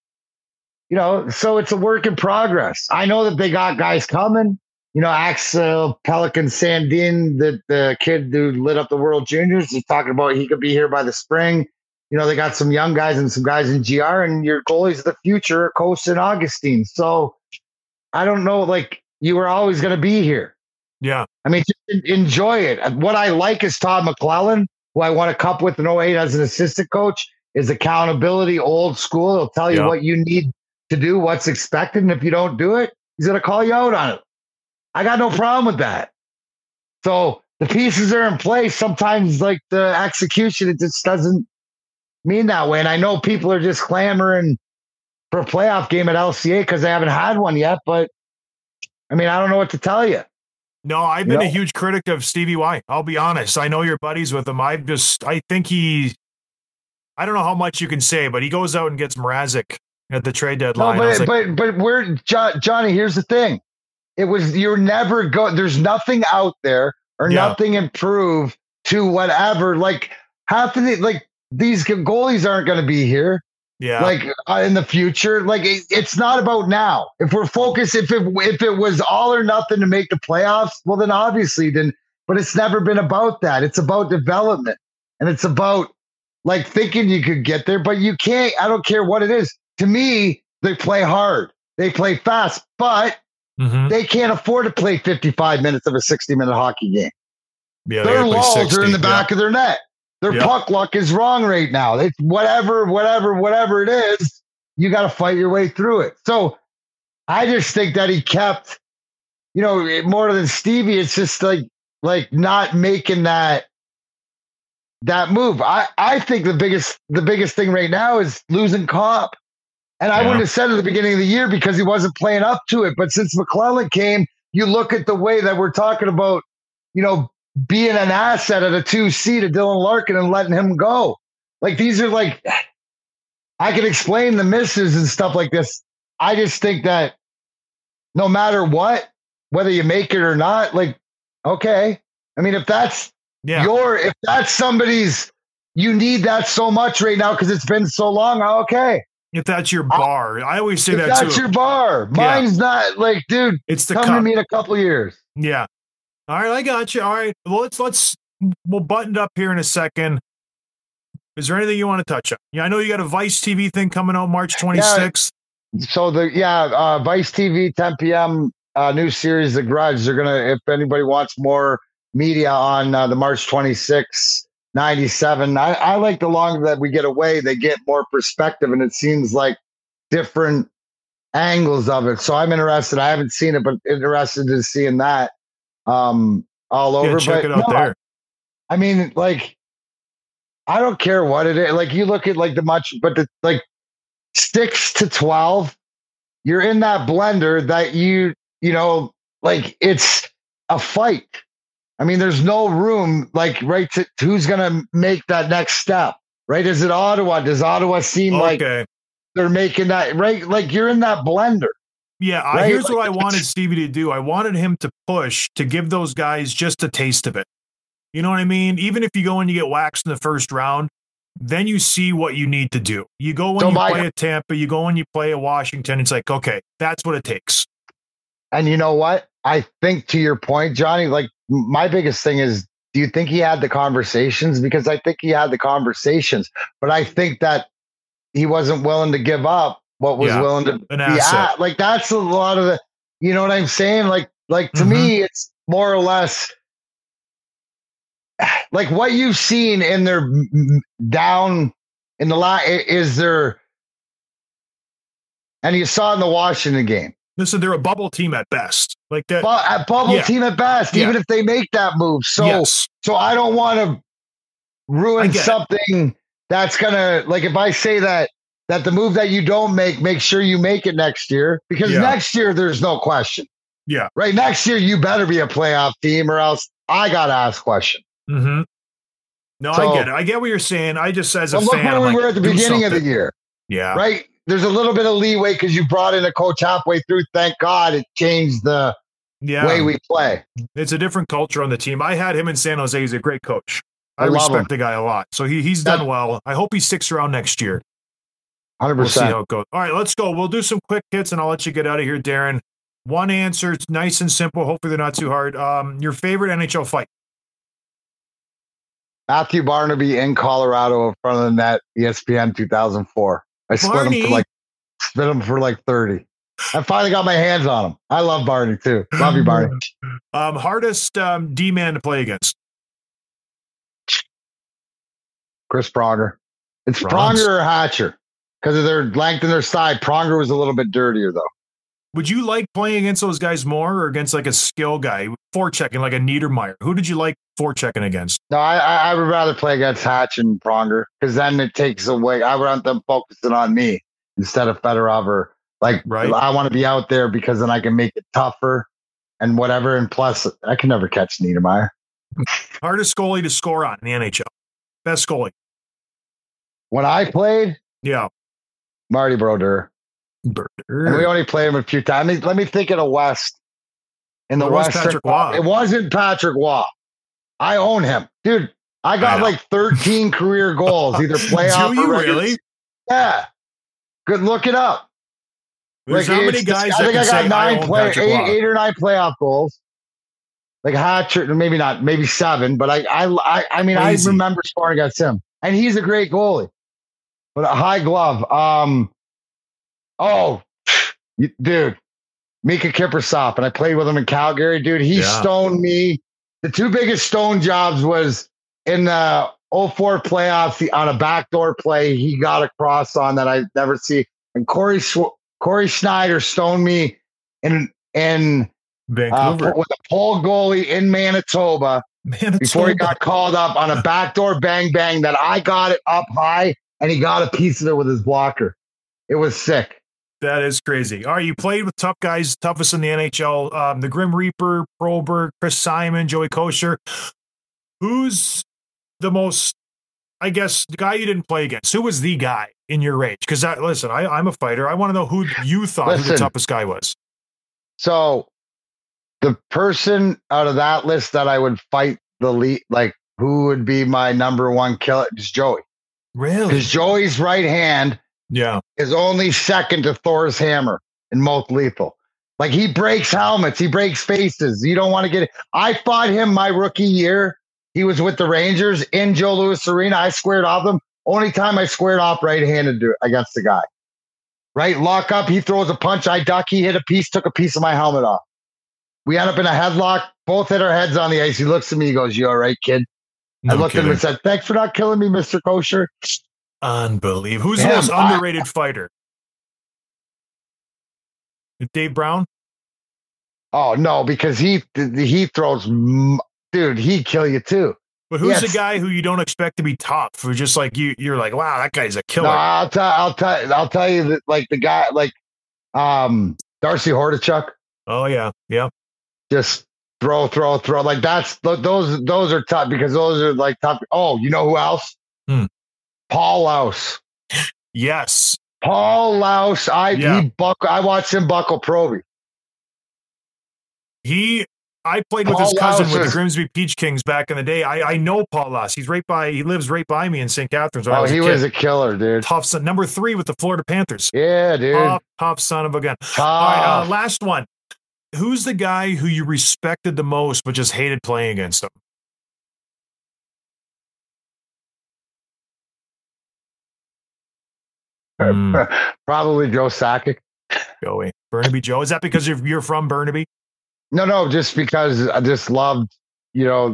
Speaker 2: so it's a work in progress. I know that they got guys coming. Axel Pelican Sandin, the kid who lit up the World Juniors, he's talking about he could be here by the spring. They got some young guys and some guys in GR, and your goalies of the future are Costa and Augustine. So I don't know, like, you were always going to be here.
Speaker 1: Yeah.
Speaker 2: I mean, just enjoy it. What I like is Todd McClellan, who I won a cup with in 08 as an assistant coach, is accountability, old school. He'll tell you what you need to do, what's expected. And if you don't do it, he's going to call you out on it. I got no problem with that. So the pieces are in place. Sometimes, like, the execution, it just doesn't mean that way. And I know people are just clamoring for a playoff game at LCA because they haven't had one yet. But, I mean, I don't know what to tell you.
Speaker 1: No, I've been a huge critic of Stevie Y. I'll be honest. I know you're buddies with him. I think I don't know how much you can say, but he goes out and gets Mrazek at the trade deadline.
Speaker 2: No, but we're Johnny, here's the thing. There's nothing out there or nothing improved to whatever. Like, these goalies aren't going to be here.
Speaker 1: Yeah.
Speaker 2: Like, in the future, like, it's not about now. If we're focused, if it was all or nothing to make the playoffs, well, then obviously but it's never been about that. It's about development, and it's about, like, thinking you could get there, but you can't. I don't care what it is. To me, they play hard. They play fast, but they can't afford to play 55 minutes of a 60-minute hockey game.
Speaker 1: Yeah,
Speaker 2: their lulls are in the back of their net. Their puck luck is wrong right now. It's whatever it is, you got to fight your way through it. So I just think that he kept, more than Stevie, it's just like not making that move. I think the biggest thing right now is losing Copp. And I wouldn't have said it at the beginning of the year because he wasn't playing up to it. But since McClellan came, you look at the way that we're talking about, being an asset at a 2C to Dylan Larkin and letting him go. Like, these are like, I can explain the misses and stuff like this. I just think that no matter what, whether you make it or not, like, okay. I mean, if that's if that's somebody's, you need that so much right now because it's been so long, okay.
Speaker 1: If that's your bar, I always say that too.
Speaker 2: That's your bar. Mine's not like, dude,
Speaker 1: it's the
Speaker 2: come to me in a couple of years.
Speaker 1: Yeah. All right, I got you. All right. Well, we'll button it up here in a second. Is there anything you want to touch on? Yeah, I know you got a Vice TV thing coming out March 26th.
Speaker 2: Yeah, so Vice TV, 10 p.m. New series, The Grudge. They're gonna, if anybody wants more media on the March 26th, 97. I like the longer that we get away, they get more perspective, and it seems like different angles of it. So I'm interested. I haven't seen it, but interested in seeing that all over.
Speaker 1: Yeah, check it out there.
Speaker 2: I mean, like, I don't care what it is. Like, you look at like like 6 to 12, you're in that blender that you know, like, it's a fight. I mean, there's no room, like, right, to who's going to make that next step, right? Is it Ottawa? Does Ottawa seem like they're making that, right? Like, you're in that blender.
Speaker 1: Yeah,
Speaker 2: right?
Speaker 1: Here's what I wanted Stevie to do. I wanted him to push to give those guys just a taste of it. You know what I mean? Even if you go and you get waxed in the first round, then you see what you need to do. You go when you play at Tampa, you go when you play at Washington, it's like, okay, that's what it takes.
Speaker 2: And you know what? I think, to your point, Johnny, like, my biggest thing is, do you think he had the conversations? Because I think he had the conversations, but I think that he wasn't willing to give up what was willing to be at. Like, that's a lot of the, you know what I'm saying? Like to me, it's more or less like what you've seen in their down in the is there, and you saw in the Washington game.
Speaker 1: Listen, they're a bubble team at best. Like that,
Speaker 2: a bubble team at best, even if they make that move. So, so I don't want to ruin something that's gonna, like, if I say that the move that you don't make sure you make it next year, because next year there's no question.
Speaker 1: Yeah,
Speaker 2: right. Next year you better be a playoff team, or else I gotta ask question.
Speaker 1: Mm-hmm. No, so, I get it. I get what you're saying. I just, as a fan,
Speaker 2: look where we were at the beginning of the year.
Speaker 1: Yeah,
Speaker 2: right. There's a little bit of leeway because you brought in a coach halfway through. Thank God it changed the way we play.
Speaker 1: It's a different culture on the team. I had him in San Jose. He's a great coach. I respect the guy a lot. So he's done well. I hope he sticks around next year.
Speaker 2: 100%.
Speaker 1: We'll see how it goes. All right, let's go. We'll do some quick hits, and I'll let you get out of here, Darren. One answer. It's nice and simple. Hopefully they're not too hard. Your favorite NHL fight?
Speaker 2: Matthew Barnaby in Colorado in front of the net, ESPN 2004. I split him for like 30. I finally got my hands on him. I love Barney too. Love you, Barney.
Speaker 1: Hardest D-man to play against?
Speaker 2: Chris Pronger. It's Pronger or Hatcher because of their length and their side. Pronger was a little bit dirtier though.
Speaker 1: Would you like playing against those guys more, or against like a skill guy, forechecking like a Niedermeyer? Who did you like forechecking against?
Speaker 2: No, I would rather play against Hatch and Pronger because then it takes away. I want them focusing on me instead of Fedorov, or like, I want to be out there because then I can make it tougher and whatever. And plus, I can never catch Niedermeyer.
Speaker 1: Hardest goalie to score on in the NHL. Best goalie.
Speaker 2: When I played, Marty Brodeur. And we only played him a few times. Let me think of the West. In the West, it wasn't Patrick Waugh. I own him, dude. I got like 13 career goals, either playoff.
Speaker 1: Do you really?
Speaker 2: Yeah. Good. Look it up.
Speaker 1: There's how many guys?
Speaker 2: I think I got 8 or 9 playoff goals. Like hat-trick, maybe 7. But I mean, I remember scoring against him, and he's a great goalie. But a high glove. Dude, Mika Kiprusoff, and I played with him in Calgary, dude. He stoned me. The 2 biggest stone jobs was in the 04 playoffs on a backdoor play. He got a cross on that I never see. And Corey Schneider stoned me in
Speaker 1: Vancouver
Speaker 2: with a pole goalie in Manitoba before he got called up on a backdoor bang that I got it up high, and he got a piece of it with his blocker. It was sick.
Speaker 1: That is crazy. All right, you played with tough guys, toughest in the NHL. The Grim Reaper, Proberg, Chris Simon, Joey Kosher. Who's the most, I guess, the guy you didn't play against? Who was the guy in your range? Because listen, I'm a fighter. I want to know who you thought who the toughest guy was.
Speaker 2: So the person out of that list that I would fight the lead, like who would be my number one killer, is Joey.
Speaker 1: Really?
Speaker 2: Because Joey's right hand is only second to Thor's hammer in most lethal. Like he breaks helmets, he breaks faces. You don't want to get it. I fought him my rookie year. He was with the Rangers in Joe Louis Arena. I squared off him. Only time I squared off right-handed against the guy. Right? Lock up. He throws a punch. I duck. He hit a piece, took a piece of my helmet off. We end up in a headlock. Both hit our heads on the ice. He looks at me. He goes, "You all right, kid?" I looked at him and said, "Thanks for not killing me, Mr. Kosher."
Speaker 1: Unbelievable. Who's the most underrated fighter? Dave Brown?
Speaker 2: Oh, no, because he throws, dude, he'd kill you too.
Speaker 1: But who's the guy who you don't expect to be tough? Who just like you're like, wow, that guy's a killer.
Speaker 2: No, I'll tell you that, like the guy, like Darcy Hordichuk.
Speaker 1: Oh yeah, yeah.
Speaker 2: Just throw. Like those are tough because those are like tough. Oh, you know who else? Paul Laus.
Speaker 1: Yes.
Speaker 2: Paul Laus. I watched him buckle Proby.
Speaker 1: I played with his cousin with the Grimsby Peach Kings back in the day. I know Paul Laus. He lives right by me in St. Catharines.
Speaker 2: He was a killer, dude.
Speaker 1: Tough son. Number 3 with the Florida Panthers.
Speaker 2: Yeah, dude.
Speaker 1: Tough son of a gun. All right, last one. Who's the guy who you respected the most but just hated playing against him?
Speaker 2: Probably Joe Sakic.
Speaker 1: Joey. Burnaby Joe. Is that because you're from Burnaby?
Speaker 2: No, just because I just loved, love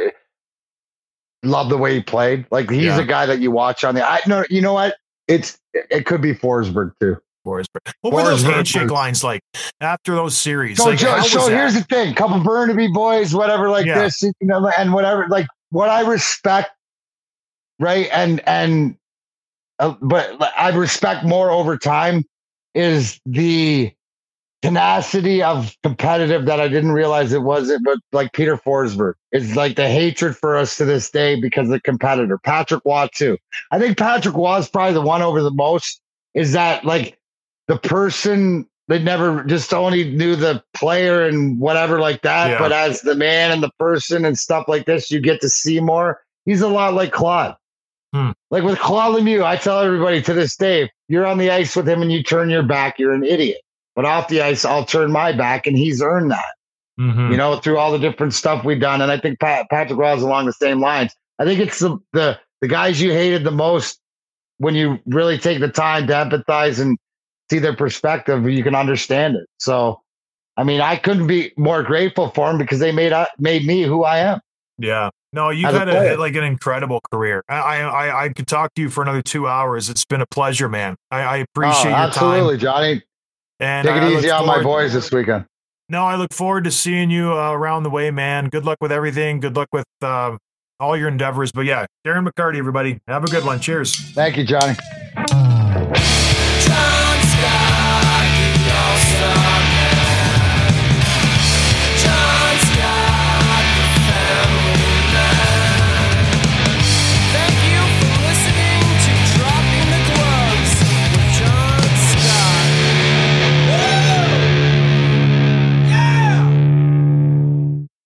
Speaker 2: the way he played. Like he's a guy that you watch on you know what? It could be Forsberg too.
Speaker 1: Forsberg. What were those handshake lines like after those series?
Speaker 2: So here's the thing: couple Burnaby boys, whatever, like this, and whatever, like what I respect, right? But I respect more over time is the tenacity of competitive that I didn't realize it wasn't, but like Peter Forsberg is like the hatred for us to this day because of the competitor. Patrick Waugh too. I think Patrick Waugh is probably the one over the most. Is that like the person that never just only knew the player and whatever like that, but as the man and the person and stuff like this, you get to see more. He's a lot like Claude. Like with Claude Lemieux, I tell everybody to this day, if you're on the ice with him and you turn your back, you're an idiot. But off the ice, I'll turn my back, and he's earned that, through all the different stuff we've done. And I think Patrick Waugh is along the same lines. I think it's the guys you hated the most when you really take the time to empathize and see their perspective, you can understand it. So, I mean, I couldn't be more grateful for them because they made me who I am.
Speaker 1: Yeah. No, you've had an incredible career. I could talk to you for another 2 hours. It's been a pleasure, man. I appreciate your time.
Speaker 2: Absolutely, Johnny. And take it easy on my boys this weekend.
Speaker 1: No, I look forward to seeing you around the way, man. Good luck with everything. Good luck with all your endeavors. But yeah, Darren McCarty, everybody. Have a good one. Cheers.
Speaker 2: Thank you, Johnny.